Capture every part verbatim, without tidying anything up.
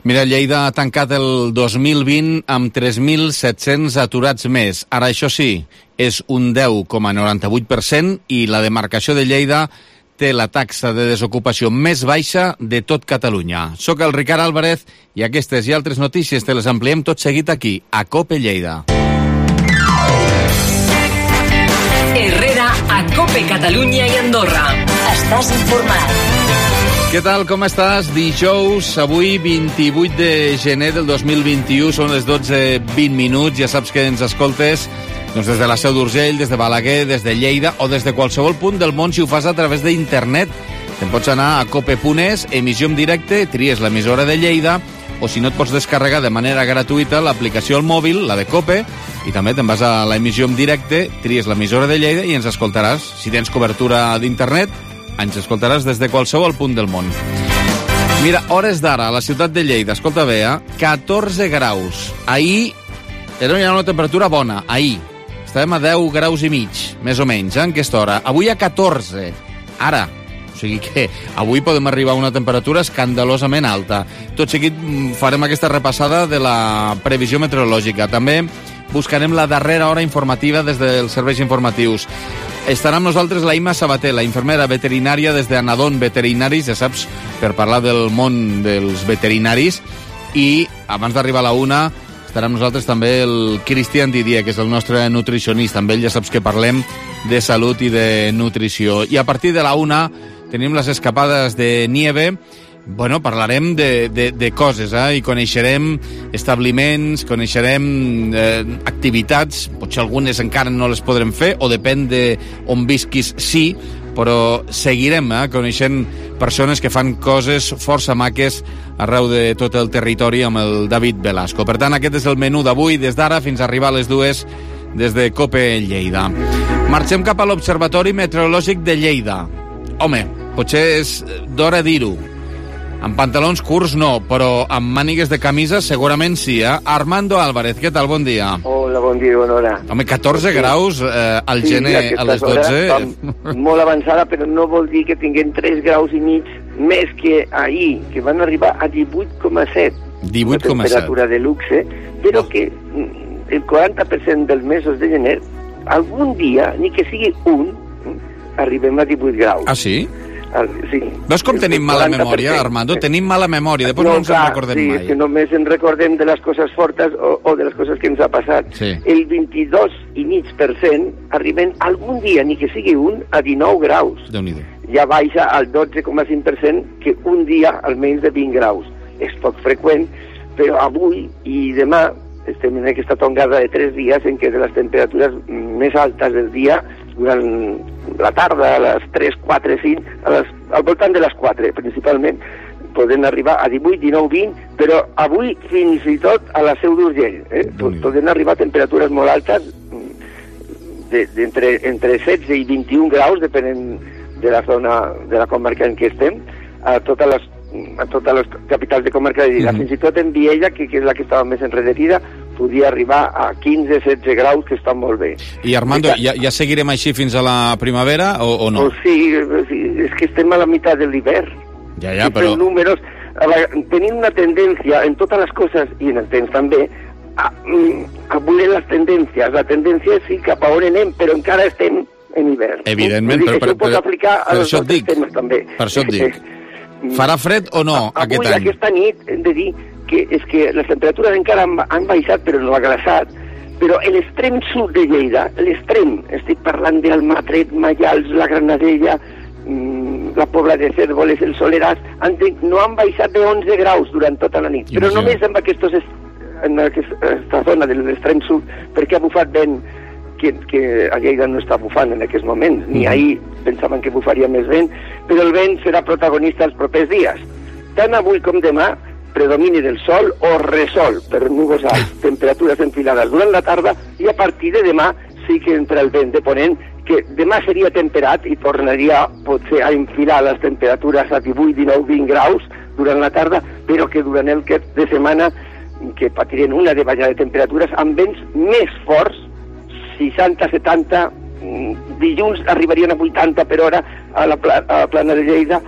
Mira, Lleida ha tancat el dos mil vint amb tres mil set-cents aturats més. Ara, això sí, és un deu coma noranta-vuit per cent i la demarcació de Lleida té la taxa de desocupació més baixa de tot Catalunya. Soc el Ricard Álvarez i aquestes i altres notícies te les ampliem tot seguit aquí, a COPE Lleida. Herrera, a COPE Catalunya i Andorra. Estàs informat. Què tal, com estàs? Dijous, avui vint-i-vuit de gener del dos mil vint-i-u, són les dotze vint minuts, ja saps que ens escoltes doncs des de la Seu d'Urgell, des de Balaguer, des de Lleida o des de qualsevol punt del món si ho fas a través d'internet. Te'n pots anar a cope punt es, emissió en directe, tries l'emissora de Lleida, o si no et pots descarregar de manera gratuïta l'aplicació al mòbil, la de COPE, i també te'n vas a l'emissió en directe, tries l'emissora de Lleida i ens escoltaràs. Si tens cobertura d'internet, ens escoltaràs des de qualsevol punt del món. Mira, hores d'ara, a la ciutat de Lleida, escolta bé, eh? catorze graus. Ahir era una temperatura bona, ahir. Estàvem a deu graus i mig, més o menys, eh, en aquesta hora. Avui a catorze. Ara. O sigui que avui podem arribar a una temperatura escandalosament alta. Tot seguit farem aquesta repassada de la previsió meteorològica. També buscarem la darrera hora informativa des dels serveis informatius. Estarà amb nosaltres la Imma Sabater, la infermera veterinària des d'Anadon Veterinaris, ja saps, per parlar del món dels veterinaris. I abans d'arribar a la una estarà amb nosaltres també el Cristian Didier, que és el nostre nutricionista. Amb ell ja saps que parlem de salut i de nutrició. I a partir de la una tenim les escapades de nieve. Bueno, parlarem de, de, de coses, eh? I coneixerem establiments, coneixerem eh, activitats, potser algunes encara no les podrem fer, o depèn de on visquis, sí, però seguirem eh? coneixent persones que fan coses força maques arreu de tot el territori amb el David Velasco. Per tant, aquest és el menú d'avui, des d'ara fins a arribar a les dues, des de COPE Lleida. Marxem cap a l'Observatori Meteorològic de Lleida. Home, potser és d'hora dir-ho. Amb pantalons curts no, però amb mànigues de camisa segurament sí, eh? Armando Álvarez, què tal? Bon dia. Hola, bon dia, bona hora. Home, catorze sí. graus eh, al sí, gener a les dotze. Molt avançada, però no vol dir que tinguem tres graus i mig més que ahir, que van arribar a divuit coma set. divuit coma set. Temperatura de luxe, però oh. que el quaranta per cent dels mesos de gener, algun dia, ni que sigui un, arribem a divuit graus. Ah, sí? Sí. Veus com tenim mala memòria, Armando? Tenim mala memòria, després no, no ens clar, en recordem sí, mai. Sí, que només ens recordem de les coses fortes o, o de les coses que ens ha passat. Sí. El vint-i-dos coma cinc per cent arriben algun dia, ni que sigui un, a dinou graus. Déu-n'hi-do. Ja baixa al dotze coma cinc per cent, que un dia almenys de vint graus. És poc freqüent, però avui i demà estem en aquesta tongada de tres dies en què de les temperatures més altes del dia durant la tarda, a les tres, quatre, cinc, a les, al voltant de les quatre, principalment, poden arribar a divuit, dinou, vint, però avui fins i tot a la Seu d'Urgell. Eh? Poden arribar a temperatures molt altes, de, de, entre, entre setze i vint-i-un graus, depenent de la zona, de la comarca en què estem, a totes les, a totes les capitals de comarca de Lleida. Mm. Fins i tot en Viella, que, que és la que estava més enrederida, podia arribar a quinze a setze graus, que estan molt bé. I Armando, ja, ja seguirem així fins a la primavera o, o no? Oh, sí, sí, és que estem a la meitat de l'hivern. Ja, ja, però... números, la, tenim una tendència en totes les coses, i en el temps també, a, a voler les tendències. La tendència és sí cap a on anem, però encara estem en hivern. Evidentment, però, però, però, però, per això et dic, temes, també. per això et dic. Farà fred o no Avui, aquest any? Aquesta nit hem de dir que és que les temperatures encara han, han baixat, però no ha glaçat, però l'extrem sud de Lleida, l'extrem, estic parlant d'Almatret, Maials, la Granadella, mmm, la Pobla de Cérvoles, el Soleràs, han de, no han baixat de onze graus durant tota la nit, però Imagina. només en, aquestos, en aquesta zona de l'extrem sud, perquè ha bufat vent que, que a Lleida no està bufant en aquest moment, ni mm. ahir pensaven que bufaria més vent, però el vent serà protagonista els propers dies. Tant avui com demà, predomini del sol o resol per núvols alts, temperatures enfilades durant la tarda, i a partir de demà sí que entra el vent de ponent, que demà seria temperat i tornaria potser a enfilar les temperatures a divuit, dinou, vint graus durant la tarda, però que durant el cap de setmana que patirem una davallada de temperatures amb vents més forts, seixanta, setanta, dilluns arribarien a vuitanta per hora a la, pla, a la plana de Lleida,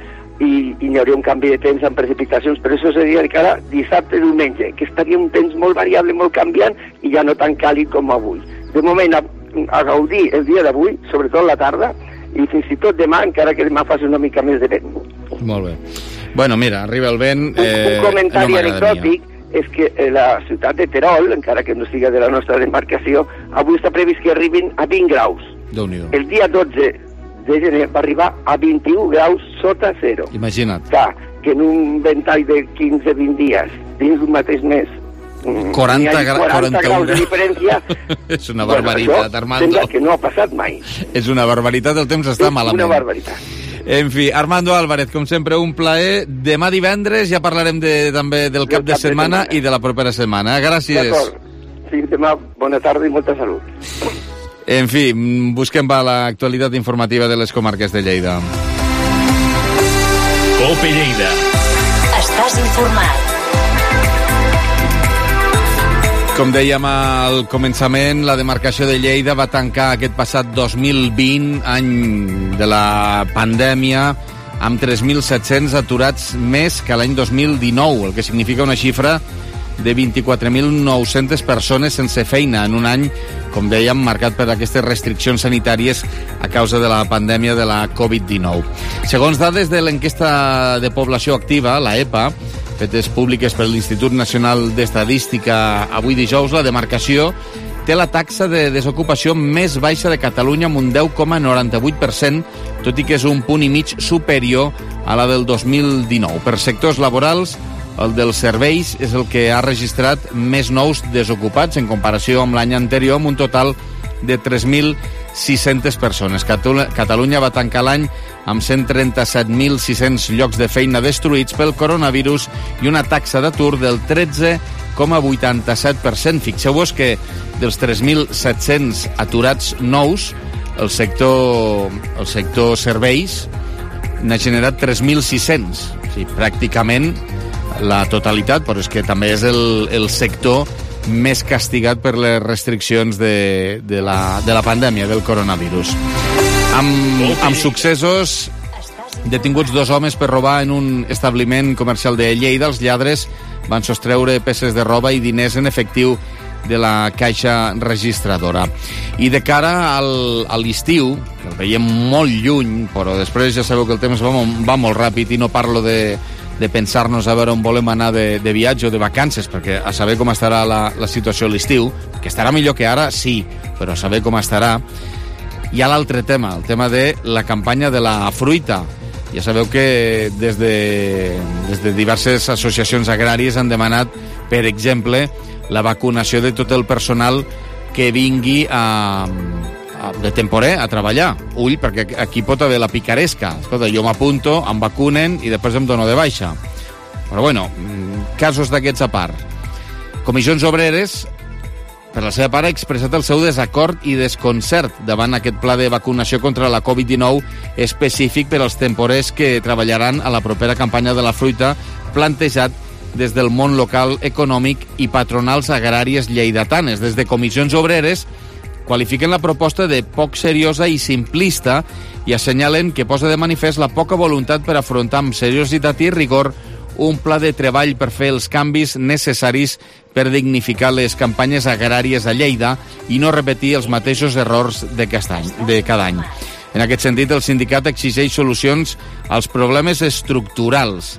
i, i n'hi hauria un canvi de temps amb precipitacions, però això seria de cara dissabte i diumenge, que estaria un temps molt variable, molt canviant, i ja no tan càlid com avui. De moment, a, a gaudir el dia d'avui, sobretot la tarda, i fins i tot demà, encara que demà faci una mica més de vent. Molt bé. Bueno, mira, arriba el vent... Eh, un comentari no anecdòtic és que la ciutat de Terol, encara que no siga de la nostra demarcació, avui està previst que arribin a vint graus. Déu-n'hi-do. El dia dotze de gener va arribar a vint-i-un graus sota zero. Imagina't. Clar, que en un ventall de quinze a vint dies, dins un mateix mes, quaranta, gra quaranta graus de diferència... És una barbaritat, bueno, Armando. Sembla que no ha passat mai. És una barbaritat, el temps està és malament. Una barbaritat. En fi, Armando Álvarez, com sempre, un plaer. Demà divendres ja parlarem de, també del cap, de, cap setmana de setmana i de la propera setmana. Gràcies. D'acord. Sí, demà, bona tarda i molta salut. En fi, busquem va l'actualitat informativa de les comarques de Lleida. Cope Lleida. Estàs informat. Com dèiem al començament, la demarcació de Lleida va tancar aquest passat dos mil vint, any de la pandèmia, amb tres mil set-cents aturats més que l'any dos mil dinou, el que significa una xifra de vint-i-quatre mil nou-centes persones sense feina en un any, com dèiem, marcat per aquestes restriccions sanitàries a causa de la pandèmia de la covid dinou. Segons dades de l'enquesta de població activa, la E P A, fetes públiques per l'Institut Nacional d'Estadística avui dijous, la demarcació té la taxa de desocupació més baixa de Catalunya amb un deu coma noranta-vuit per cent, tot i que és un punt i mig superior a la del dos mil dinou. Per sectors laborals, el dels serveis és el que ha registrat més nous desocupats en comparació amb l'any anterior, amb un total de tres mil sis-centes persones. Catalunya va tancar l'any amb cent trenta-set mil sis-cents llocs de feina destruïts pel coronavirus i una taxa d'atur del tretze coma vuitanta-set per cent. Fixeu-vos que dels tres mil set-cents aturats nous, el sector, el sector serveis n'ha generat tres mil sis-cents. O sigui, pràcticament la totalitat, però és que també és el, el sector més castigat per les restriccions de, de, la, de la pandèmia del coronavirus. Amb, amb successos, detinguts dos homes per robar en un establiment comercial de Lleida. Els lladres van sostreure peces de roba i diners en efectiu de la caixa registradora. I de cara al, a l'estiu, que el veiem molt lluny, però després ja sabeu que el temps va, va molt ràpid i no parlo de de pensar-nos a veure on volem anar de, de viatge o de vacances, perquè a saber com estarà la, la situació a l'estiu, que estarà millor que ara, sí, però a saber com estarà. Hi ha l'altre tema, el tema de la campanya de la fruita. Ja sabeu que des de, des de diverses associacions agràries han demanat, per exemple, la vacunació de tot el personal que vingui a, a, de temporer a treballar. Ull, perquè aquí pot haver la picaresca. Escolta, jo m'apunto, em vacunen i després em dono de baixa. Però bueno, casos d'aquests a part. Comissions Obreres, per la seva part, ha expressat el seu desacord i desconcert davant aquest pla de vacunació contra la covid dinou específic per als temporers que treballaran a la propera campanya de la fruita, plantejat des del món local econòmic i patronals agràries lleidatanes. Des de Comissions Obreres qualifiquen la proposta de poc seriosa i simplista i assenyalen que posa de manifest la poca voluntat per afrontar amb seriositat i rigor un pla de treball per fer els canvis necessaris per dignificar les campanyes agràries a Lleida i no repetir els mateixos errors de cada any. En aquest sentit, el sindicat exigeix solucions als problemes estructurals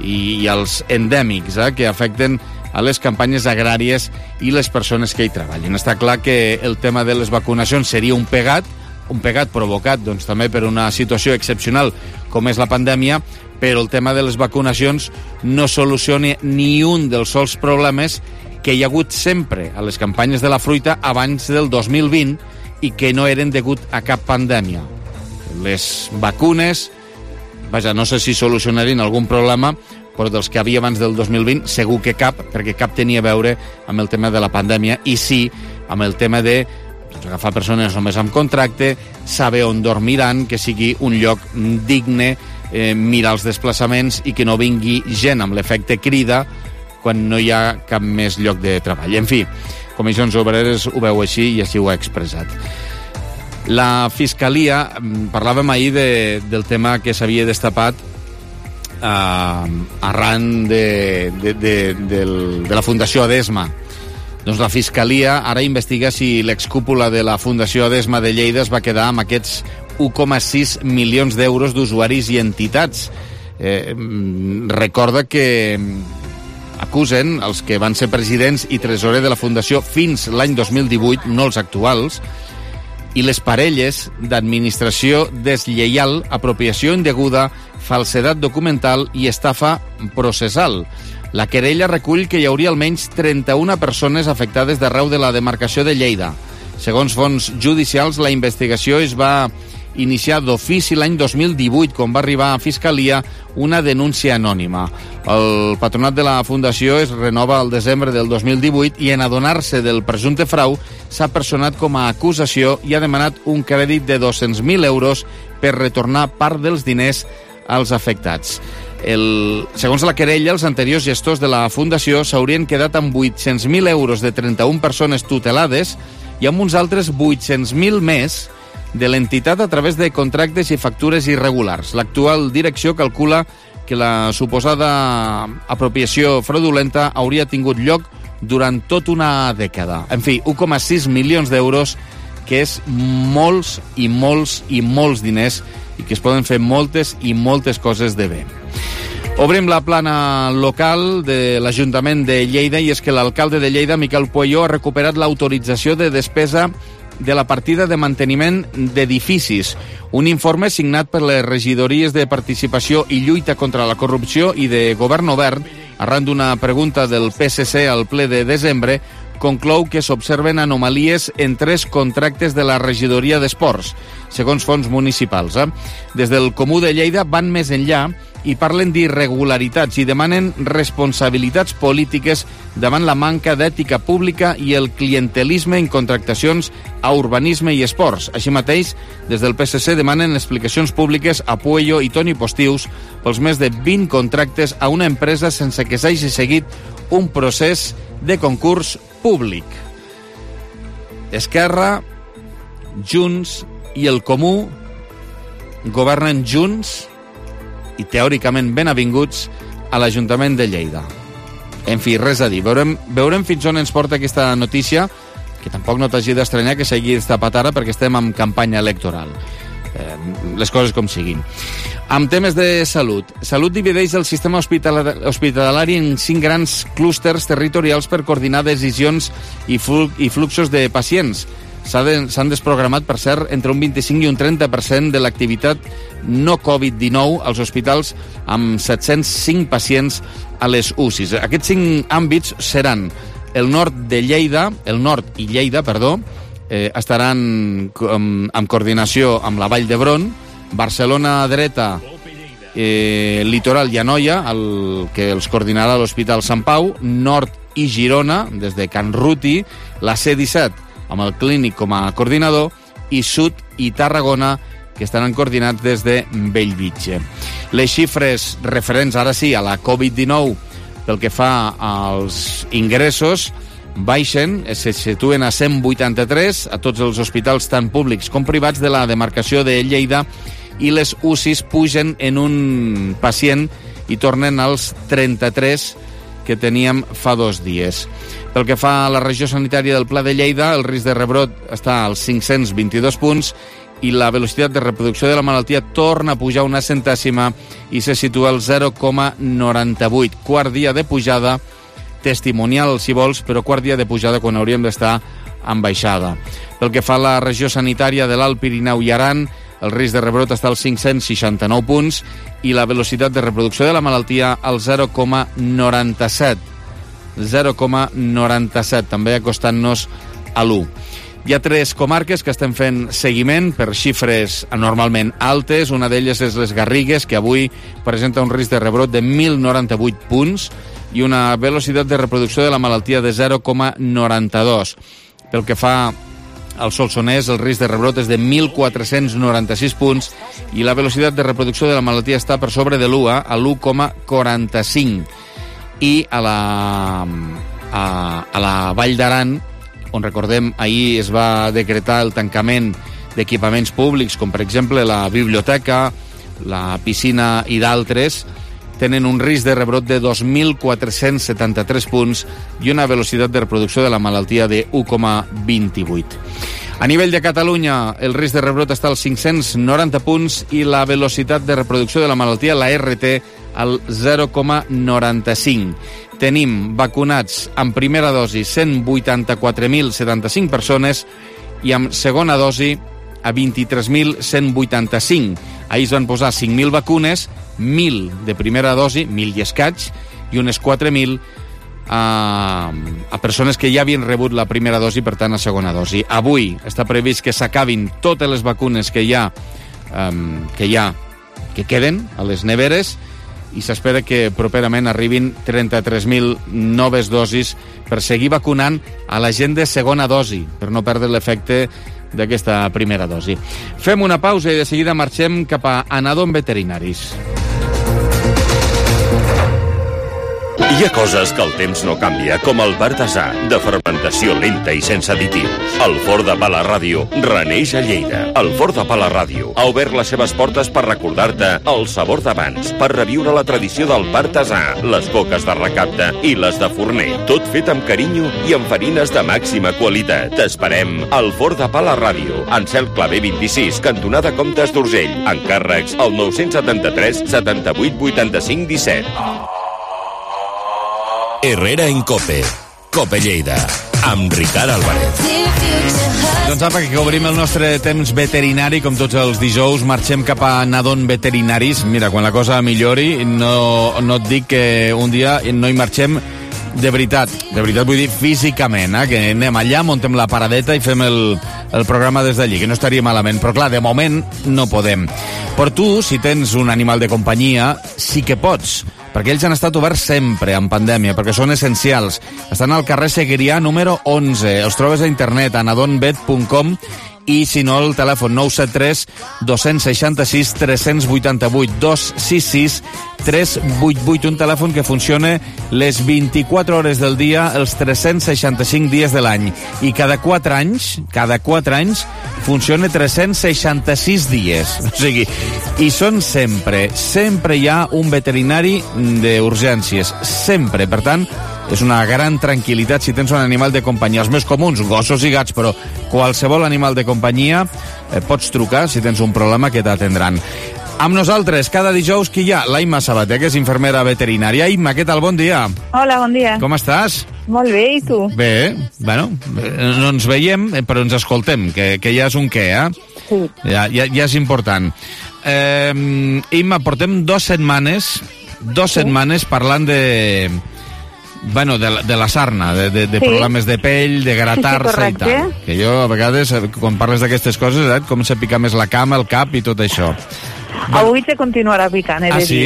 i als endèmics eh, que afecten a les campanyes agràries i les persones que hi treballen. Està clar que el tema de les vacunacions seria un pegat, un pegat provocat doncs, també per una situació excepcional com és la pandèmia, però el tema de les vacunacions no soluciona ni un dels sols problemes que hi ha hagut sempre a les campanyes de la fruita abans del dos mil vint i que no eren degut a cap pandèmia. Les vacunes, vaja, no sé si solucionarien algun problema, però dels que havia abans del dos mil vint segur que cap, perquè cap tenia a veure amb el tema de la pandèmia i sí amb el tema de doncs, agafar persones només amb contracte, saber on dormiran, que sigui un lloc digne, eh, mirar els desplaçaments i que no vingui gent amb l'efecte crida quan no hi ha cap més lloc de treball. En fi, Comissions Obreres ho veu així i així ho ha expressat. La Fiscalia, parlàvem ahir de, del tema que s'havia destapat eh, arran de, de, de, de, de la Fundació Adesma. Doncs la Fiscalia ara investiga si l'excúpula de la Fundació Adesma de Lleida es va quedar amb aquests u coma sis milions d'euros d'usuaris i entitats. Eh, recorda que acusen els que van ser presidents i tresorer de la Fundació fins l'any dos mil divuit, no els actuals, i les parelles d'administració deslleial, apropiació indeguda, falsedat documental i estafa processal. La querella recull que hi hauria almenys trenta-una persones afectades d'arreu de la demarcació de Lleida. Segons fons judicials, la investigació es va iniciar d'ofici l'any dos mil divuit, quan va arribar a Fiscalia una denúncia anònima. El patronat de la Fundació es renova al desembre del dos mil divuit i en adonar-se del presumpte frau s'ha personat com a acusació i ha demanat un crèdit de dos-cents mil euros per retornar part dels diners als afectats. El, segons la querella, els anteriors gestors de la Fundació s'haurien quedat amb vuit-cents mil euros de trenta-una persones tutelades i amb uns altres vuit-cents mil més de l'entitat a través de contractes i factures irregulars. L'actual direcció calcula que la suposada apropiació fraudulenta hauria tingut lloc durant tota una dècada. En fi, u coma sis milions d'euros, que és molts i molts i molts diners i que es poden fer moltes i moltes coses de bé. Obrim la plana local de l'Ajuntament de Lleida i és que l'alcalde de Lleida, Miquel Pueyo, ha recuperat l'autorització de despesa de la partida de manteniment d'edificis. Un informe signat per les regidories de Participació i Lluita contra la Corrupció i de Govern Obert, arran d'una pregunta del P S C al ple de desembre, conclou que s'observen anomalies en tres contractes de la regidoria d'Esports, segons fons municipals. Eh? Des del Comú de Lleida van més enllà i parlen d'irregularitats i demanen responsabilitats polítiques davant la manca d'ètica pública i el clientelisme en contractacions a urbanisme i esports. Així mateix, des del P S C demanen explicacions públiques a Pueyo i Toni Postius pels més de vint contractes a una empresa sense que s'hagi seguit un procés de concurs públic. Esquerra, Junts i el Comú governen junts i teòricament ben avinguts a l'Ajuntament de Lleida. En fi, res a dir. Veurem, veurem fins on ens porta aquesta notícia, que tampoc no t'hagi d'estranyar que s'hagi destapat ara perquè estem en campanya electoral. Eh, les coses com siguin. Amb temes de salut. Salut divideix el sistema hospitalari en cinc grans clústers territorials per coordinar decisions i, flu i fluxos de pacients. S'han de, desprogramat, per cert, entre un vint-i-cinc i un trenta per cent de l'activitat no covid dinou als hospitals amb set-cents cinc pacients a les U C Is. Aquests cinc àmbits seran el nord de Lleida, el nord i Lleida, perdó, eh, estaran com, en coordinació amb la Vall d'Hebron, Barcelona dreta, eh, Litoral i Anoia, el que els coordinarà l'Hospital Sant Pau, Nord i Girona, des de Can Ruti, la C disset, amb el Clínic com a coordinador, i Sud i Tarragona, que estaran coordinats des de Bellvitge. Les xifres referents, ara sí, a la covid dinou, pel que fa als ingressos, baixen, se situen a cent vuitanta-tres a tots els hospitals tant públics com privats de la demarcació de Lleida i les U C Is pugen en un pacient i tornen als trenta-tres que teníem fa dos dies. Pel que fa a la regió sanitària del Pla de Lleida, el risc de rebrot està als cinc-cents vint-i-dos punts i la velocitat de reproducció de la malaltia torna a pujar una centèsima i se situa al zero coma noranta-vuit. Quart dia de pujada, testimonial si vols, però quart dia de pujada quan hauríem d'estar en baixada. Pel que fa a la regió sanitària de l'Alt Pirineu i Aran, el risc de rebrot està als cinc-cents seixanta-nou punts i la velocitat de reproducció de la malaltia al zero coma noranta-set. zero coma noranta-set, també acostant-nos a l'u. Hi ha tres comarques que estem fent seguiment per xifres anormalment altes. Una d'elles és les Garrigues, que avui presenta un risc de rebrot de mil noranta-vuit punts i una velocitat de reproducció de la malaltia de zero coma noranta-dos. Pel que fa al Solsonès, el risc de rebrot és de mil quatre-cents noranta-sis punts i la velocitat de reproducció de la malaltia està per sobre de l'u, a l'u coma quaranta-cinc. I a la, a, a la Vall d'Aran, on recordem ahir es va decretar el tancament d'equipaments públics, com per exemple la biblioteca, la piscina i d'altres, tenen un risc de rebrot de dos mil quatre-cents setanta-tres punts i una velocitat de reproducció de la malaltia de u coma vint-i-vuit. A nivell de Catalunya, el risc de rebrot està als cinc-cents noranta punts i la velocitat de reproducció de la malaltia, la R T, al zero coma noranta-cinc. Tenim vacunats amb primera dosi cent vuitanta-quatre mil setanta-cinc persones i amb segona dosi a vint-i-tres mil cent vuitanta-cinc. Ahir es van posar cinc mil vacunes, mil de primera dosi, mil i escaig, i unes quatre mil a, a persones que ja havien rebut la primera dosi, per tant, a segona dosi. Avui està previst que s'acabin totes les vacunes que hi ha, um, que hi ha, que queden a les neveres, i s'espera que properament arribin trenta-tres mil noves dosis per seguir vacunant a la gent de segona dosi, per no perdre l'efecte d'aquesta primera dosi. Fem una pausa i de seguida marxem cap a Anadon Veterinaris. Hi ha coses que el temps no canvia, com el Partasà, de fermentació lenta i sense additius. El Forn de Pa la Ràdio reneix a Lleida. El Forn de Pa la Ràdio ha obert les seves portes per recordar-te el sabor d'abans, per reviure la tradició del Partasà, les coques de recapte i les de forner. Tot fet amb carinyo i amb farines de màxima qualitat. T'esperem al Forn de Pa la Ràdio, en Cel Clavé vint-i-sis, cantonada Comtes d'Urgell. Encàrrecs al nou setanta-tres setanta-vuit vuitanta-cinc disset. Herrera en Cope, Cope Lleida, amb Ricard Álvarez. Doncs apa, que obrim el nostre temps veterinari, com tots els dijous, marxem cap a Nadon Veterinaris. Mira, quan la cosa millori, no, no et dic que un dia no hi marxem de veritat, de veritat vull dir físicament, eh? Que anem allà, muntem la paradeta i fem el, el programa des d'allí, que no estaria malament, però clar, de moment no podem. Però tu, si tens un animal de companyia, sí que pots, perquè ells han estat oberts sempre en pandèmia, perquè són essencials. Estan al carrer Seguirià número onze, els trobes a internet, a nadon vet punt com, i si no, el telèfon nou set tres dos sis sis tres vuit vuit dos sis sis tres vuit vuit, un telèfon que funciona les vint-i-quatre hores del dia, els tres-cents seixanta-cinc dies de l'any, i cada quatre anys, cada quatre anys, funciona tres-cents seixanta-sis dies. O sigui, i són sempre, sempre hi ha un veterinari d'urgències, sempre. Per tant, és una gran tranquil·litat si tens un animal de companyia. Els més comuns, gossos i gats, però qualsevol animal de companyia eh, pots trucar si tens un problema que t'atendran. Amb nosaltres, cada dijous, qui hi ha? La Imma Sabater, que és infermera veterinària. Imma, què tal? Bon dia. Hola, bon dia. Com estàs? Molt bé, i tu? Bé, bueno, no ens veiem, però ens escoltem, que, que ja és un què, eh? Sí. Ja, ja, ja és important. Eh, Imma, portem dues setmanes, dues sí. setmanes parlant de... Bueno, de, de la sarna, de, de, de sí. problemes de pell, de gratar-se sí, sí, i tal. Que jo, a vegades, quan parles d'aquestes coses, eh, com se pica més la cama, el cap i tot això. Bueno. Avui te continuarà picant, he ah, de sí? dir,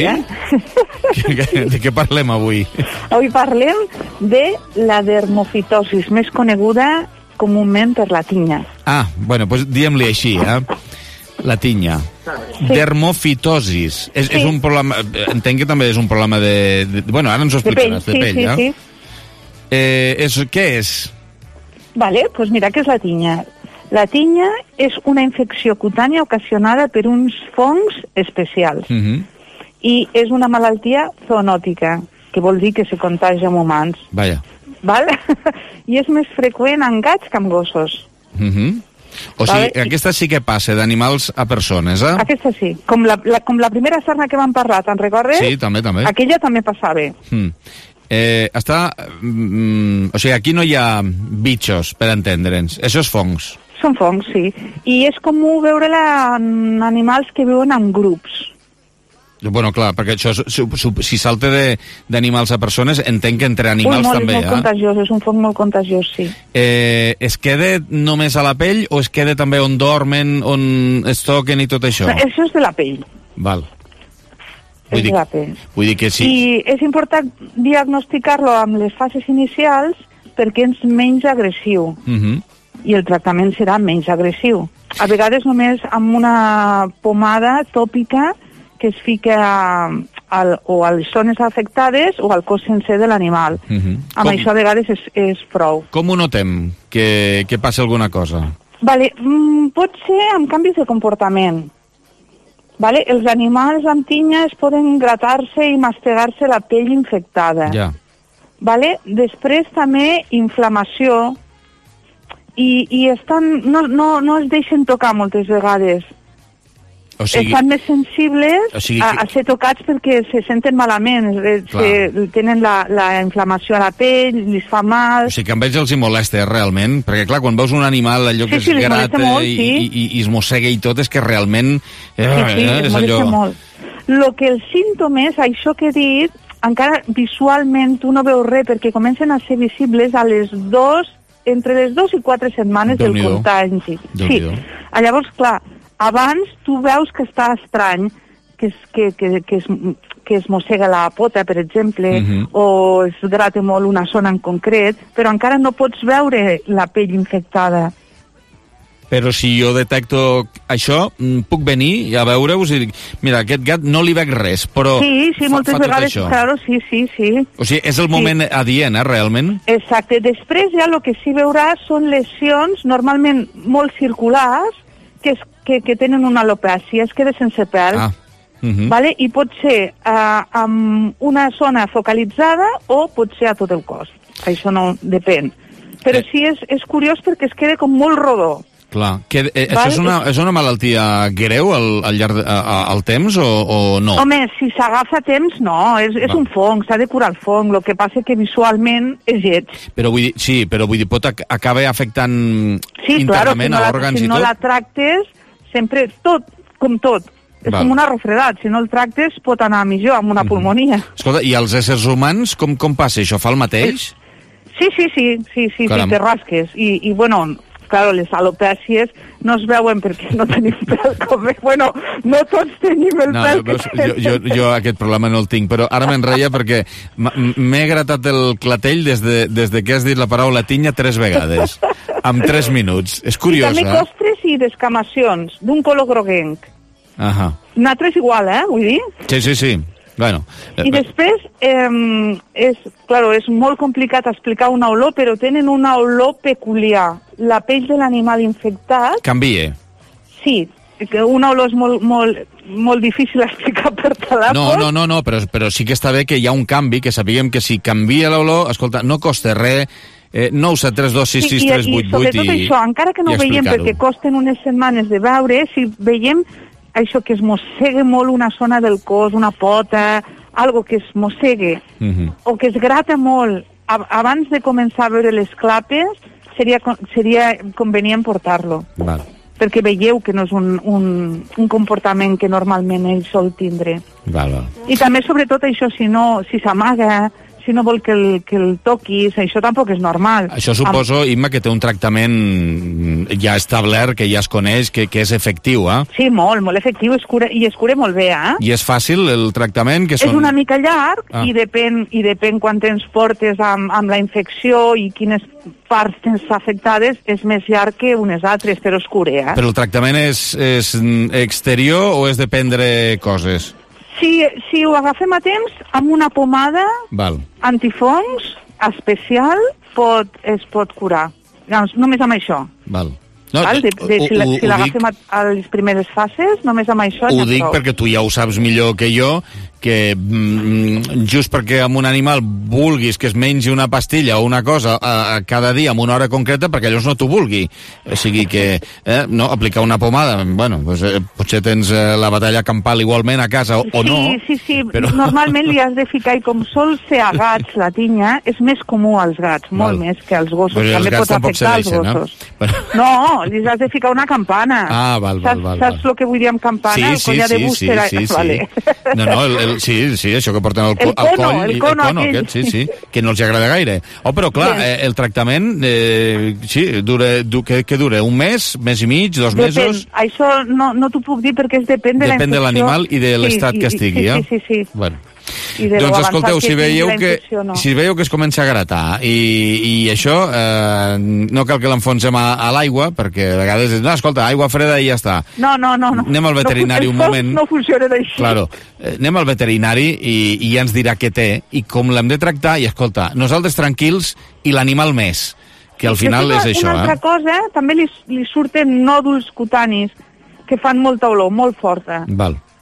eh? De què parlem avui? Avui parlem de la dermofitosis, més coneguda comúment per la tinya. Ah, bueno, doncs diguem-li així, eh? La tinya. Sí. Dermofitosis. És, sí. és un problema... Entenc que també és un problema de... de bueno, ara ens ho explicaràs, de pell, sí, eh? sí, sí. Eh, és, què és? Vale, doncs pues mira, què és la tinya? La tinya és una infecció cutània ocasionada per uns fongs especials. Uh -huh. I és una malaltia zoonòtica, que vol dir que se contagia amb humans. Vaja. Val? I és més freqüent en gats que en gossos. Uh -huh. O sigui, vale. Aquesta sí que passa d'animals a persones, eh? Aquesta sí. Com la, la, com la primera sarna que vam parlar, te'n recordes? Sí, també, també. Aquella també passava. Mm. Eh, està... Mm, o sigui, aquí no hi ha bitxos, per entendre'ns. Això és fongs. Són fongs, sí. I és comú veure-la en animals que viuen en grups. Bueno, clar, perquè això, si, si salta d'animals a persones, entenc que entre animals Ui, molt, també, és molt eh? contagiós, és un fong molt contagiós, sí. Eh, es queda només a la pell o es queda també on dormen, on es toquen i tot això? No, això és de la pell. Val. Vull és dir, de la pell. Vull dir que sí. I és important diagnosticar-lo amb les fases inicials perquè és menys agressiu. Uh -huh. I el tractament serà menys agressiu. A vegades només amb una pomada tòpica que es fica al, o a les zones afectades o al cos sencer de l'animal. Uh -huh. Amb Com? Això a vegades és, és prou. Com ho notem, que, que passa alguna cosa? Vale, mm, pot ser amb canvis de comportament. Vale? Els animals amb tinya es poden gratar-se i mastegar-se la pell infectada. Ja. Vale? Després també inflamació i, i estan, no, no, no es deixen tocar moltes vegades. O sigui, estan més sensibles o sigui a, que... a ser tocats perquè se senten malament, se, tenen la, la inflamació a la pell, li fa mal... O sigui que amb ells els hi molesta, realment, perquè clar, quan veus un animal allò que sí, sí, es grata molt, i, sí. i, i, i es mossega i tot, és que realment... Eh, sí, sí, eh, és allò... molt. Lo que els símptomes, això que he dit, encara visualment tu no veus res, perquè comencen a ser visibles a les dos, entre les dos i quatre setmanes del contagi. Sí, llavors, clar, abans tu veus que està estrany, que es, que, que, que es, que es mossega la pota, per exemple, uh-huh. o es grata molt una zona en concret, però encara no pots veure la pell infectada. Però si jo detecto això, puc venir a veure-us i dir, mira, aquest gat no li veig res, però sí, sí, fa, moltes fa vegades, tot això. Claro, sí, sí, sí. O sigui, és el moment sí. adient, eh, realment? Exacte. Després ja el que sí veuràs són lesions, normalment molt circulars, que, és, que, que tenen una alopècia, es queda sense pèl. Ah. Uh-huh. Vale? I pot ser uh, amb una zona focalitzada o pot ser a tot el cos. Això no depèn. Però eh. sí és, és curiós perquè es queda com molt rodó. Clar. Que, eh, vale? Això és una, és una malaltia greu al, al llarg de, a, al temps o, o no? Home, si s'agafa temps, no. És, és un fong, s'ha de curar el fong. El que passa que visualment és lleig. Però vull dir, sí, però vull dir, pot ac acabar afectant sí, internament claro, si no a òrgans la, si i no tot? Si no la tractes, sempre, tot, com tot. És Val. com una refredat. Si no el tractes, pot anar millor amb una pulmonia. Escolta, i els éssers humans, com, com passa? Això fa el mateix? Sí, sí, sí, sí, sí, sí te rasques. I, i bueno, claro, les alopècies no es veuen perquè no tenim pèl com... Bueno, no tots tenim el no, pèl veus, que jo, jo, jo aquest problema no el tinc, però ara me'n reia perquè m'he gratat el clatell des de, des de que has dit la paraula tinya tres vegades, en tres minuts. És curiós, I també eh? costres i descamacions, d'un color groguenc. Ahà. Nosaltres igual, eh, vull dir? Sí, sí, sí. Bueno, I després, eh, és, claro, és molt complicat explicar una olor, però tenen una olor peculiar. La pell de l'animal infectat... Canvia. Sí, que una olor és molt, molt, molt difícil explicar per telèfon. No, no, no, no però, però sí que està bé que hi ha un canvi, que sapiguem que si canvia l'olor, escolta, no costa res, eh, nou set tres dos sis sis tres vuit vuit i, i, i, sobretot això, encara que no ho veiem perquè costen unes setmanes de veure, si veiem això que es mossegue molt una zona del cos, una pota, algo que es mossegue, uh-huh. o que es grata molt, abans de començar a veure les clapes, seria, seria convenient portar-lo. Val. Perquè veieu que no és un, un, un comportament que normalment ell sol tindre. Val, val. I també, sobretot, això, si no, si s'amaga, si no vol que el, que el toquis, això tampoc és normal. Això suposo, Am... Imma, que té un tractament ja establert, que ja es coneix, que, que és efectiu, eh? Sí, molt, molt efectiu, es cura, i es cura molt bé, eh? I és fàcil, el tractament? Que són... És una mica llarg, ah. i depèn, i depèn quan tens portes amb, amb la infecció i quines parts tens afectades, és més llarg que unes altres, però es cura, eh? Però el tractament és, és exterior o és de prendre coses? Si, si ho agafem a temps, amb una pomada Val. antifongs especial pot, es pot curar. Llavors, només amb això. Val. No, Val? De, de, si la, ho, si l'agafem a, a les primeres fases, només amb això... Ho dic prou. Perquè tu ja ho saps millor que jo, que mm, just perquè amb un animal vulguis que es mengi una pastilla o una cosa a, a cada dia en una hora concreta, perquè llavors no t'ho vulgui. O sigui que, eh, no, aplicar una pomada, bueno, pues, eh, potser tens eh, la batalla campal igualment a casa o, o sí, no. Sí, sí, però... normalment li has de ficar, i com sol ser a gats la tinya, és més comú als gats, molt Val. Més que als gossos. Pues també pot afectar als gossos. No? no, li has de ficar una campana. Ah, val, val, val. Saps el que vull dir amb campana? Sí, el sí, collar sí, de búster. sí, sí, sí. Vale. No, no, el, el, sí, sí, això que porten al, el al cono, coll, el i, cono, el cono aquest, sí, sí, que no els agrada gaire. Oh, però clar, sí. eh, el tractament, eh, sí, dura, du, que, que dura? Un mes, mes i mig, dos depèn. mesos? Això no, no t'ho puc dir perquè es depèn de depèn la infecció. Depèn de l'animal i de l'estat sí, que estigui, sí, eh? Sí, sí, sí. Bueno. De doncs escolteu, si veieu, que, no. si veieu que es comença a gratar i, i això, eh, no cal que l'enfonsem a, a l'aigua, perquè a vegades no, escolta, aigua freda i ja està. No, no, no. no. Anem al veterinari no, un moment. No funciona d'així. Claro, eh, anem al veterinari i, i ja ens dirà què té i com l'hem de tractar, i escolta, nosaltres tranquils i l'animal més, que al final una, és això. Una altra eh? cosa, també li, li surten nòduls cutanis que fan molta olor, molt forta. Val.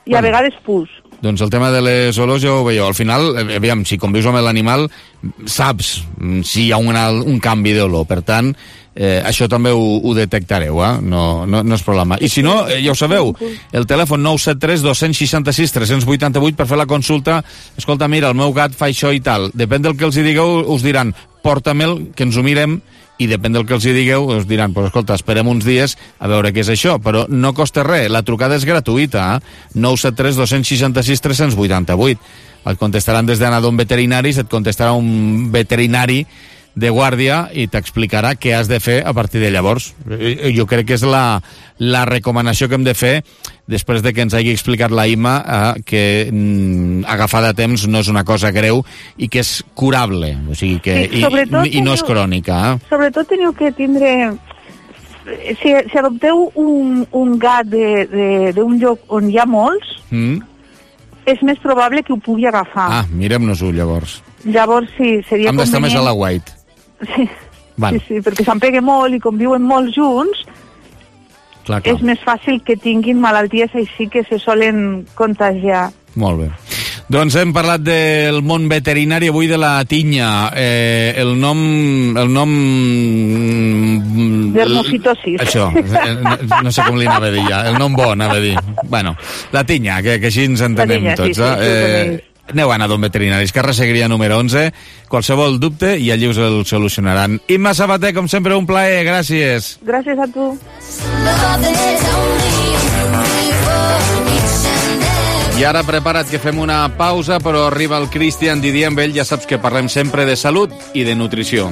I bueno. a vegades pus. Doncs el tema de les olors ja ho veieu. Al final, aviam, si convius amb l'animal, saps si hi ha una, un canvi d'olor. Per tant, eh, això també ho, ho detectareu, eh? No, no, no és problema. I si no, eh, ja ho sabeu, el telèfon nou set tres dos sis sis tres vuit vuit per fer la consulta. Escolta, mira, el meu gat fa això i tal. Depèn del que els hi digueu, us diran, porta-me'l, que ens ho mirem, i depèn del que els hi digueu, us diran, pues, escolta, esperem uns dies a veure què és això, però no costa res, la trucada és gratuïta, eh? nou set tres dos sis sis tres vuit vuit. Et contestaran des d'anar d'un veterinari, et contestarà un veterinari de guàrdia i t'explicarà què has de fer a partir de llavors. Jo crec que és la, la recomanació que hem de fer després de que ens hagi explicat la Imma eh, que mm, agafar de temps no és una cosa greu i que és curable, o sigui que, sí, i, i, teniu, i no és crònica. Eh? Sobretot teniu que tindre... Si, si adopteu un, un gat d'un lloc on hi ha molts, mm. és més probable que ho pugui agafar. Ah, mirem-nos-ho llavors. Llavors sí, seria Hem d'estar més a la white. Sí, bueno. sí, sí, perquè s'empeguen molt i conviuen molt junts, clar, clar. És més fàcil que tinguin malalties així que se solen contagiar. Molt bé. Doncs hem parlat del món veterinari, avui de la tinya. Eh, el nom... El nom... Dermofitosis. Això, no, no sé com li anava a dir ja. El nom bo, anava a dir. Bueno, la tinya, que, que així ens entenem tinya, tots. Sí, sí, eh? Sí, aneu a anar d'un veterinari, carrer Segrià número onze, qualsevol dubte i allí us el solucionaran. Imma Sabater, com sempre, un plaer, gràcies. Gràcies a tu. I ara prepara't que fem una pausa, però arriba el Christian Didier amb ell, ja saps que parlem sempre de salut i de nutrició.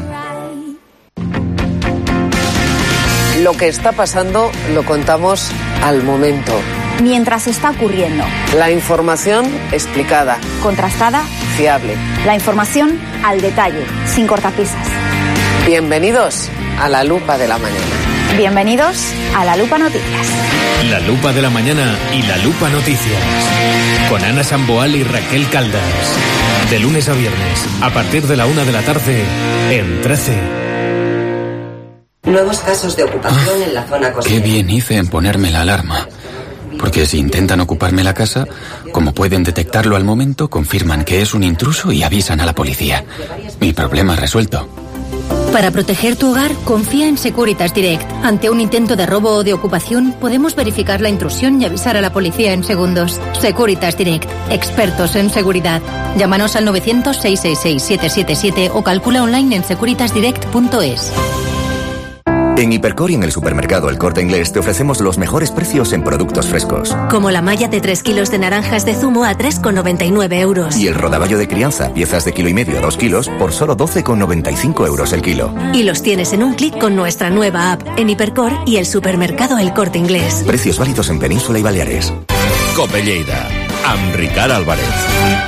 Lo que está pasando lo contamos al momento. Mientras está ocurriendo. La información explicada. Contrastada. Fiable. La información al detalle, sin cortapisas. Bienvenidos a la Lupa de la Mañana. Bienvenidos a la Lupa Noticias. La Lupa de la Mañana y la Lupa Noticias. Con Ana Samboal y Raquel Caldas. De lunes a viernes, a partir de la una de la tarde, en trece. Nuevos casos de ocupación ah, en la zona costera. Qué bien hice en ponerme la alarma. Porque si intentan ocuparme la casa, como pueden detectarlo al momento, confirman que es un intruso y avisan a la policía. Mi problema resuelto. Para proteger tu hogar, confía en Securitas Direct. Ante un intento de robo o de ocupación, podemos verificar la intrusión y avisar a la policía en segundos. Securitas Direct, expertos en seguridad. Llámanos al novecientos, seiscientos sesenta y seis, setecientos setenta y siete o calcula online en securitas direct punto es. En Hipercor y en el supermercado El Corte Inglés te ofrecemos los mejores precios en productos frescos. Como la malla de tres kilos de naranjas de zumo a tres con noventa y nueve euros. Y el rodaballo de crianza, piezas de kilo y medio a dos kilos, por solo doce con noventa y cinco euros el kilo. Y los tienes en un clic con nuestra nueva app, en Hipercor y el supermercado El Corte Inglés. Precios válidos en Península y Baleares. Cope Lleida, amb Ricard Álvarez.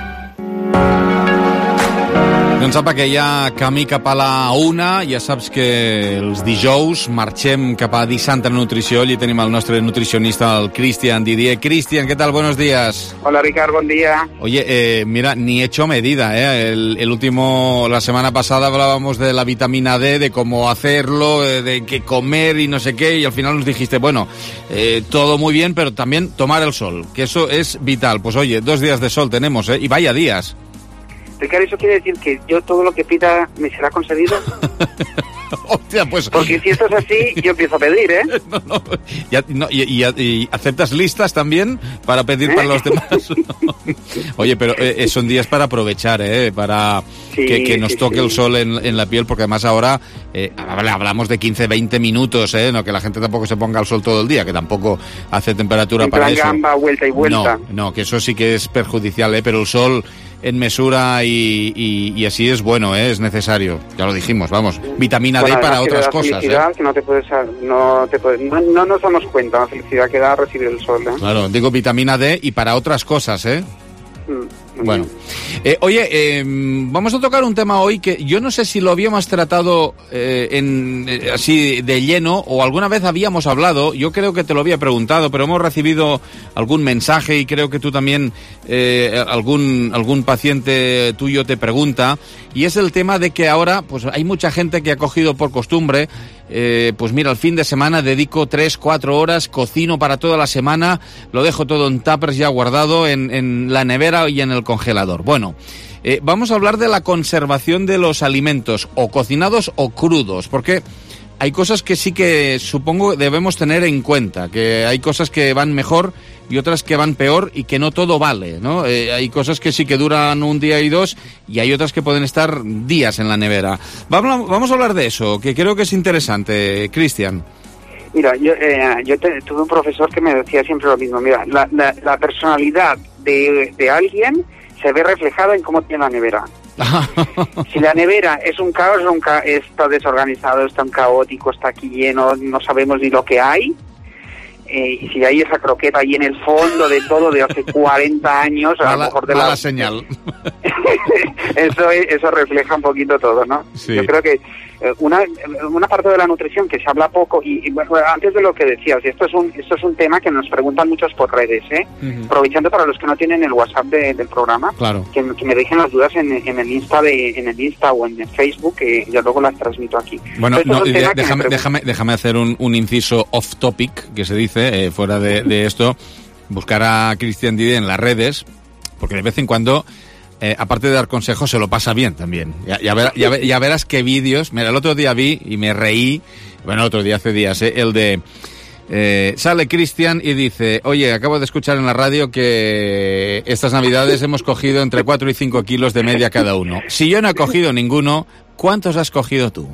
Doncs apa, que ja camí cap a la una, ja saps que els dijous marxem cap a Dissantra Nutrició, allí tenim el nostre nutricionista, el Christian Didier. Christian, ¿qué tal? Buenos días. Hola, Ricard, buen día. Oye, eh, mira, ni hecho medida, ¿eh? El, el último, la semana pasada hablábamos de la vitamina D, de cómo hacerlo, de qué comer y no sé qué, y al final nos dijiste, bueno, eh, todo muy bien, pero también tomar el sol, que eso es vital. Pues oye, dos días de sol tenemos, ¿eh? Y vaya días. Ricardo, ¿eso quiere decir que yo todo lo que pida me será concedido? Hostia, pues... Porque si esto es así, yo empiezo a pedir, ¿eh? No, no. Ya, no y, y, y aceptas listas también para pedir ¿Eh? para los demás. Oye, pero eh, son días para aprovechar, ¿eh? Para sí, que, que nos sí, toque sí. el sol en, en la piel, porque además ahora eh, hablamos de quince, veinte minutos, ¿eh? No, que la gente tampoco se ponga al sol todo el día, que tampoco hace temperatura en para eso. Gamba, vuelta y vuelta. No, no, que eso sí que es perjudicial, ¿eh? Pero el sol en mesura y, y, y así es bueno, ¿eh? Es necesario. Ya lo dijimos, vamos. Vitamina bueno, D para otras cosas, ¿eh? Que no te puedes, no, te puedes no, no nos damos cuenta la felicidad que da recibir el sol, ¿eh? Claro, digo vitamina D y para otras cosas, ¿eh? Mm. Bueno, eh, oye, eh, vamos a tocar un tema hoy que yo no sé si lo habíamos tratado eh, en, eh, así de lleno o alguna vez habíamos hablado. Yo creo que te lo había preguntado, pero hemos recibido algún mensaje y creo que tú también, eh, algún algún paciente tuyo te pregunta, y es el tema de que ahora pues hay mucha gente que ha cogido por costumbre eh, pues mira, el fin de semana dedico tres, cuatro horas, cocino para toda la semana, lo dejo todo en tuppers ya guardado en, en la nevera y en el congelador. Bueno, eh, vamos a hablar de la conservación de los alimentos, o cocinados o crudos, porque hay cosas que sí que supongo debemos tener en cuenta, que hay cosas que van mejor y otras que van peor y que no todo vale, ¿no? Eh, hay cosas que sí que duran un día y dos y hay otras que pueden estar días en la nevera. Vamos, vamos a hablar de eso, que creo que es interesante, Cristian. Mira, yo, eh, yo te, tuve un profesor que me decía siempre lo mismo. Mira, la, la, la personalidad de, de alguien se ve reflejada en cómo tiene la nevera. Si la nevera es un caos, un ca- está desorganizado, está caótico, está aquí lleno, no sabemos ni lo que hay, eh, y si hay esa croqueta ahí en el fondo de todo de hace cuarenta años, a lo mejor de la... señal. eso, eso refleja un poquito todo, ¿no? Sí. Yo creo que una una parte de la nutrición que se habla poco, y, y bueno, antes de lo que decías, esto es un esto es un tema que nos preguntan muchos por redes, ¿eh? Uh-huh. Aprovechando para los que no tienen el WhatsApp de, del programa, claro, que, que me dejen las dudas en, en el Insta de en el Insta o en el Facebook, que yo luego las transmito aquí. Bueno, no, es de, déjame, déjame déjame hacer un, un inciso off topic, que se dice, eh, fuera de, de esto, buscar a Cristian Didier en las redes, porque de vez en cuando, Eh, aparte de dar consejos, se lo pasa bien también. Ya, ya, ver, ya, ya verás qué vídeos. Mira, el otro día vi y me reí. Bueno, el otro día, hace días, ¿eh? El de... Eh, sale Cristian y dice: oye, acabo de escuchar en la radio que estas navidades hemos cogido entre cuatro y cinco kilos de media cada uno. Si yo no he cogido ninguno, ¿cuántos has cogido tú?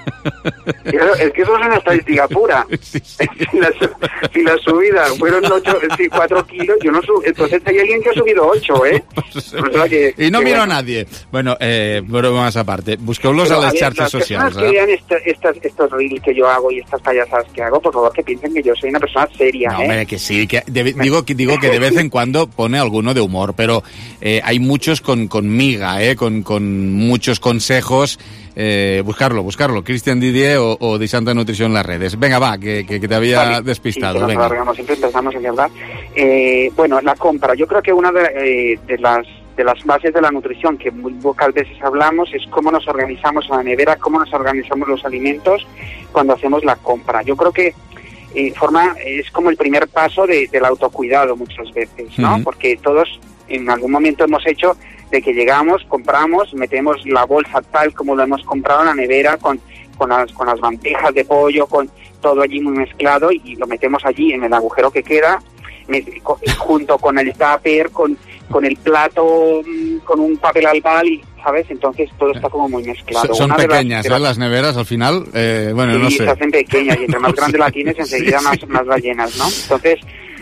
Es que eso es una estadística pura. Sí, sí. Si, la, si la subida fueron ocho, sí, cuatro kilos, yo no subo. Entonces hay alguien que ha subido ocho, ¿eh? O sea que, y no que miro bueno. a nadie. Bueno, eh, bromas aparte. Busqueu-los a Pero, les a ver, xarxes las socials. personas que vean esta, estas, estos reels que yo hago y estas payasadas que hago, por favor, que piensen que yo soy una persona seria, No, ¿eh? hombre, que sí, que de, digo, que digo que de vez en cuando pone alguno de humor, pero eh, hay muchos con, con miga, eh, con, con muchos consejos. Eh, buscarlo, buscarlo, Cristian Didier o, o de Santa Nutrición en las redes. Venga, va, que, que, que te había Vale, despistado. Sí, que nos venga. alargamos, siempre empezamos a hablar. Eh, bueno, la compra. Yo creo que una de, eh, de las de las bases de la nutrición que muy pocas veces hablamos es cómo nos organizamos en la nevera, cómo nos organizamos los alimentos cuando hacemos la compra. Yo creo que eh, forma es como el primer paso de, del autocuidado muchas veces, ¿no? Uh-huh. Porque todos en algún momento hemos hecho de que llegamos, compramos, metemos la bolsa tal como lo hemos comprado en la nevera con, con, las, con las bandejas de pollo, con todo allí muy mezclado y, y lo metemos allí en el agujero que queda, me, co, junto con el tupper, con, con el plato, con un papel albal, y, ¿sabes? Entonces todo está como muy mezclado. Son Una pequeñas, de las, ¿eh? Las neveras al final, eh, bueno, sí, no sé. se hacen pequeñas y entre más grande la tienes enseguida sí, más, sí. más las llenas, ¿no? Entonces...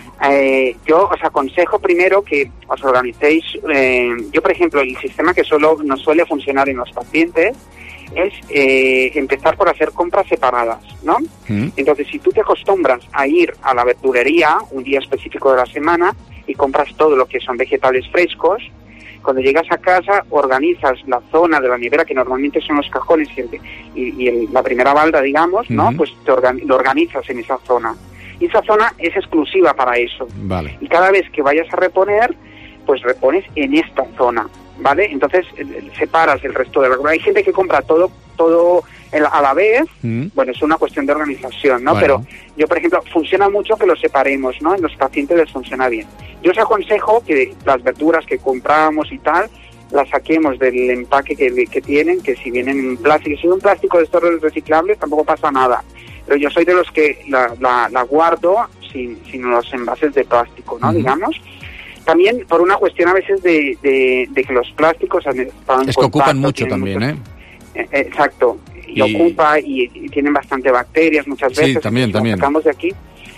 Eh, yo os aconsejo primero que os organicéis. Eh, yo, por ejemplo, el sistema que solo nos suele funcionar en los pacientes es eh, empezar por hacer compras separadas, ¿no? Mm. Entonces, si tú te acostumbras a ir a la verdulería un día específico de la semana y compras todo lo que son vegetales frescos, cuando llegas a casa organizas la zona de la nevera, que normalmente son los cajones y, el, y, y el, la primera balda, digamos, ¿no? Mm. Pues te organ, lo organizas en esa zona. Y esa zona es exclusiva para eso. Vale. Y cada vez que vayas a reponer, pues repones en esta zona, ¿vale? Entonces eh, separas el resto de la... Hay gente que compra todo todo a la vez. Mm. Bueno, es una cuestión de organización, ¿no? Bueno. Pero yo, por ejemplo, funciona mucho que lo separemos, ¿no? En los pacientes les funciona bien. Yo os aconsejo que las verduras que compramos y tal, las saquemos del empaque que, que tienen, que si vienen en plástico, si es un plástico de estos reciclables, tampoco pasa nada. Pero yo soy de los que la, la, la guardo sin, sin los envases de plástico, ¿no? Uh-huh. Digamos. También por una cuestión a veces de, de, de que los plásticos han estado en es que ocupan contacto, mucho también, muchos, ¿eh? eh exacto. Y, y ocupa y, y tienen bastante bacterias muchas veces. Sí, también, si también. Lo sacamos de aquí.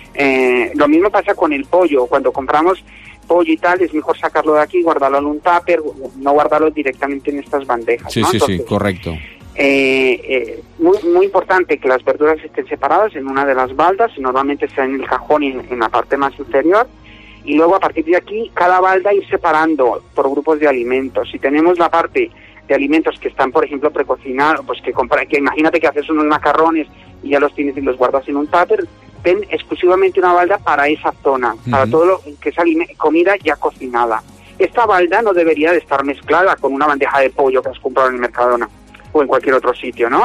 Eh, lo mismo pasa con el pollo. Cuando compramos pollo y tal, es mejor sacarlo de aquí, guardarlo en un tupper, no guardarlo directamente en estas bandejas. Sí, ¿no? sí, Entonces, sí, correcto. Eh, eh, muy muy importante que las verduras estén separadas en una de las baldas, normalmente está en el cajón y en, en la parte más inferior, y luego a partir de aquí cada balda ir separando por grupos de alimentos. Si tenemos la parte de alimentos que están, por ejemplo, precocinados, pues que compra, que imagínate que haces unos macarrones y ya los tienes y los guardas en un tupper, ten exclusivamente una balda para esa zona, uh-huh. para todo lo que es comida ya cocinada. Esta balda no debería de estar mezclada con una bandeja de pollo que has comprado en el Mercadona o en cualquier otro sitio, ¿no?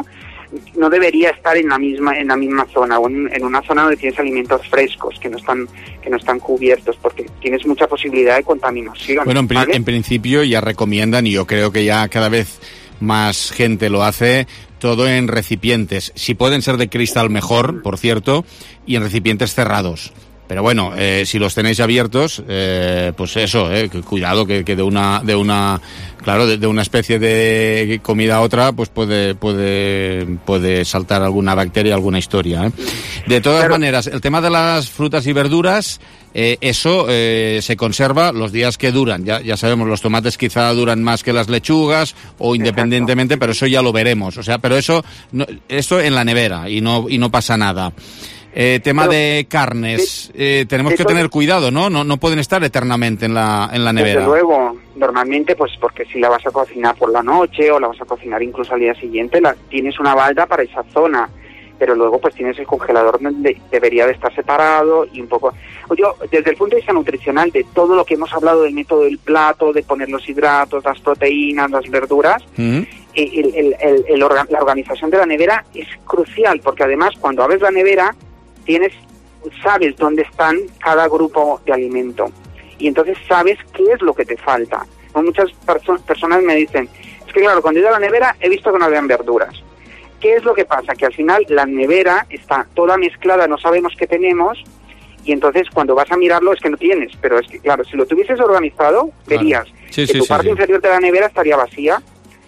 no debería estar en la misma en la misma zona o en, en una zona donde tienes alimentos frescos que no están que no están cubiertos, porque tienes mucha posibilidad de contaminación. Bueno, en, pri ¿vale? en principio ya recomiendan, y yo creo que ya cada vez más gente lo hace, todo en recipientes. Si pueden ser de cristal mejor, por cierto, y en recipientes cerrados. Pero bueno, eh, si los tenéis abiertos, eh, pues eso, eh, cuidado que, que de una, de una, claro, de, de una especie de comida a otra, pues puede, puede, puede saltar alguna bacteria, alguna historia, ¿eh? De todas Pero... maneras, el tema de las frutas y verduras, eh, eso eh, se conserva los días que duran. Ya, ya sabemos, los tomates quizá duran más que las lechugas, o independientemente, Exacto. pero eso ya lo veremos. O sea, pero eso, no, eso en la nevera y no, y no pasa nada. Eh, tema Pero, de carnes, eh, tenemos que tener cuidado, ¿no? ¿no? No pueden estar eternamente en la, en la nevera. Desde luego, normalmente, pues porque si la vas a cocinar por la noche o la vas a cocinar incluso al día siguiente, la, tienes una balda para esa zona, pero luego pues tienes el congelador donde debería de estar separado y un poco... Yo, desde el punto de vista nutricional, de todo lo que hemos hablado del método del plato, de poner los hidratos, las proteínas, las verduras... Mm-hmm. el, el, el, el orga, la organización de la nevera es crucial, porque además cuando abres la nevera tienes, sabes dónde están cada grupo de alimento y entonces sabes qué es lo que te falta. Muchas perso personas me dicen, es que claro, cuando he ido a la nevera he visto que no habían verduras. ¿Qué es lo que pasa? Que al final la nevera está toda mezclada, no sabemos qué tenemos, y entonces cuando vas a mirarlo es que no tienes, pero es que claro, si lo tuvieses organizado, verías claro. sí, que sí, tu sí, parte sí. inferior de la nevera estaría vacía.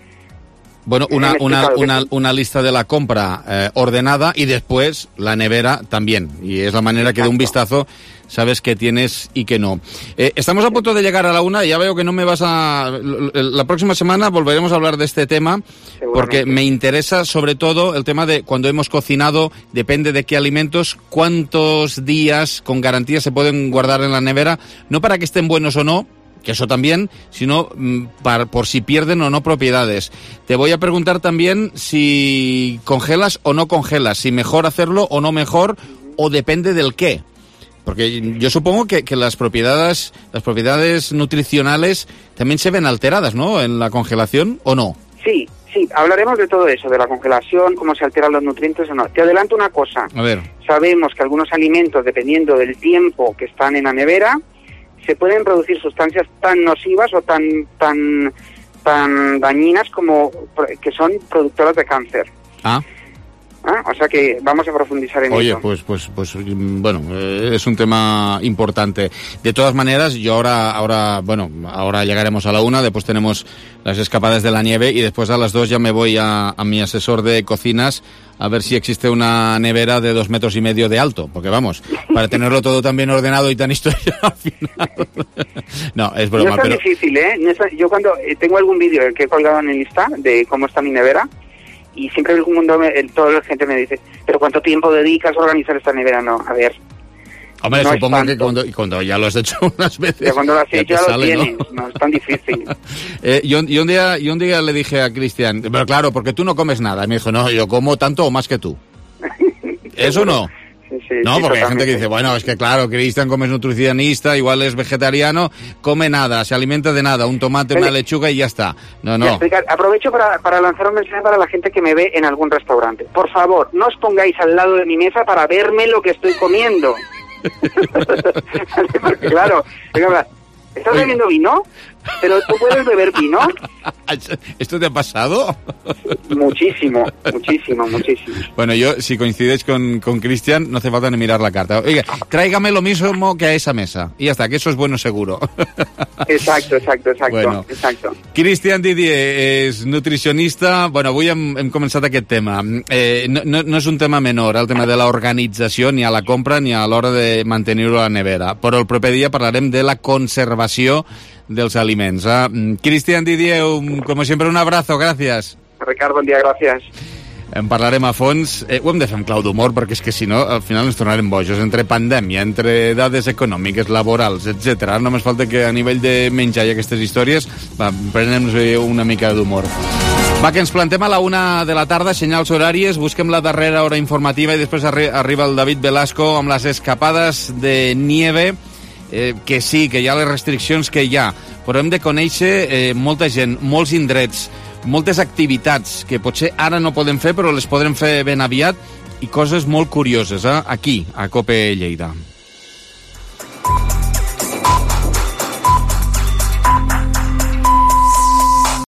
Bueno, una, una, una, una lista de la compra eh, ordenada y después la nevera también. Y es la manera Exacto. que de un vistazo sabes qué tienes y qué no. Eh, estamos a punto de llegar a la una y ya veo que no me vas a... La próxima semana volveremos a hablar de este tema porque me interesa sobre todo el tema de cuando hemos cocinado, depende de qué alimentos, cuántos días con garantía se pueden guardar en la nevera, no para que estén buenos o no, que eso también, sino para, por si pierden o no propiedades. Te voy a preguntar también si congelas o no congelas, si mejor hacerlo o no mejor, o depende del qué. Porque yo supongo que, que las propiedades las propiedades nutricionales también se ven alteradas, ¿no?, en la congelación, ¿o no? Sí, sí, hablaremos de todo eso, de la congelación, cómo se alteran los nutrientes o no. Te adelanto una cosa. A ver. Sabemos que algunos alimentos, dependiendo del tiempo que están en la nevera, se pueden producir sustancias tan nocivas o tan tan tan dañinas como que son productoras de cáncer. Ah. ¿Ah? O sea que vamos a profundizar en Oye, eso. Oye, pues, pues, pues, bueno, eh, es un tema importante. De todas maneras, yo ahora, ahora, bueno, ahora llegaremos a la una, después tenemos las escapadas de la nieve y después a las dos ya me voy a, a mi asesor de cocinas a ver si existe una nevera de dos metros y medio de alto, porque vamos, para tenerlo todo tan bien ordenado y tan historia al final. No, es broma, no es tan pero... difícil, ¿eh? No es tan... Yo cuando eh, tengo algún vídeo que he colgado en el Insta de cómo está mi nevera, y siempre el mundo, me, el, toda la gente me dice, ¿pero cuánto tiempo dedicas a organizar esta nevera? No, a ver. Hombre, no supongo que cuando, cuando ya lo has hecho unas veces... Ya cuando lo has ya hecho ya lo sale, tienes, ¿no? no es tan difícil. eh, y, un, y, un día, y un día le dije a Cristian, pero claro, porque tú no comes nada. Y me dijo, no, yo como tanto o más que tú. ¿Eso no? Sí, sí, no, sí, porque hay gente que totalmente. dice, bueno, es que claro, Cristian come es nutricionista, igual es vegetariano, come nada, se alimenta de nada, un tomate, una lechuga y ya está. No, no. Explicar. Aprovecho para, para lanzar un mensaje para la gente que me ve en algún restaurante. Por favor, no os pongáis al lado de mi mesa para verme lo que estoy comiendo. Porque claro, ¿estás bebiendo vino? ¿Pero tú puedes beber vino? ¿Esto te ha pasado? Muchísimo, muchísimo, muchísimo. Bueno, yo, si coincidéis con, con Cristian, no hace falta ni mirar la carta. Oiga, tráigame lo mismo que a esa mesa. Y ya está, que eso es bueno seguro. Exacto, exacto, exacto. Bueno, exacto. Cristian Didier és nutricionista. Bueno, avui hem, hem començat aquest tema. Eh, no, no, no és un tema menor, el tema de l'organització, ni a la compra ni a l'hora de mantenir-ho a la nevera. Però el proper dia parlarem de la conservació dels aliments. Ah, Cristian Didier, un, como siempre, un abrazo, gracias. Ricardo, bon dia, gràcies. En parlarem a fons. Eh, ho hem de fer amb clau d'humor, perquè és que si no, al final ens tornarem bojos. Entre pandèmia, entre dades econòmiques, laborals, etcètera. Només falta que a nivell de menjar i aquestes històries, va, prenem-nos una mica d'humor. Va, que ens plantem a la una de la tarda, senyals horàries, busquem la darrera hora informativa i després arri arriba el David Velasco amb les escapades de nieve. Eh, que sí, que hi ha les restriccions que hi ha, però hem de conèixer eh, molta gent, molts indrets, moltes activitats que potser ara no podem fer, però les podrem fer ben aviat, i coses molt curioses, eh? Aquí, a COPE Lleida.